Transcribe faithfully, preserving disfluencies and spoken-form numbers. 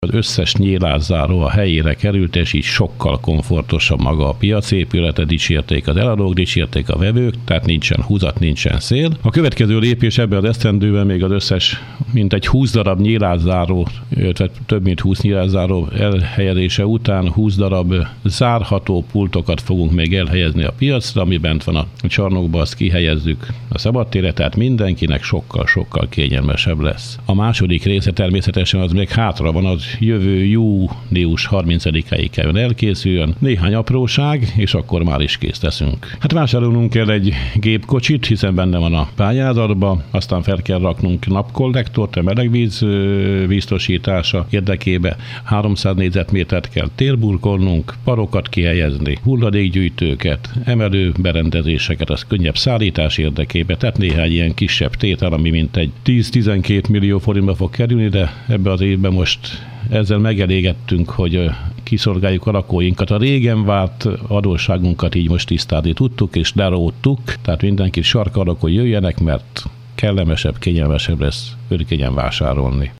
Az összes nyílászáró a helyére került, és így sokkal komfortosabb maga a piacépülete, dicsérték az eladók, dicsérték a vevők, tehát nincsen húzat, nincsen szél. A következő lépés ebben az esztendőben még az összes, mint egy húsz darab nyílászáró, tehát több mint húsz nyílászáró elhelyezése után húsz darab zárható pultokat fogunk még elhelyezni a piacra, ami bent van a csarnokba, azt kihelyezzük a szabadtérre, tehát mindenkinek sokkal-sokkal kényelmesebb lesz. A második része természetesen az még hátra van, az jövő június harmincadikáig kell elkészüljön. Néhány apróság, és akkor már is kész leszünk. Hát vásárolnunk kell egy gépkocsit, hiszen benne van a pályázatban, aztán fel kell raknunk napkollektort, a melegvíz biztosítása érdekébe, háromszáz négyzetmétert kell térburkolnunk, parokat kihelyezni, hulladékgyűjtőket, emelő berendezéseket, az könnyebb szállítás érdekébe, tehát néhány ilyen kisebb tétel, ami mintegy tíz-tizenkét millió forintba fog kerülni, de ebbe az évben most ezzel megelégettünk, hogy kiszolgáljuk a lakóinkat. A régen várt adósságunkat így most tisztázni tudtuk, és leróttuk, tehát mindenki sarkalok, hogy jöjjenek, mert kellemesebb, kényelmesebb lesz örkényen vásárolni.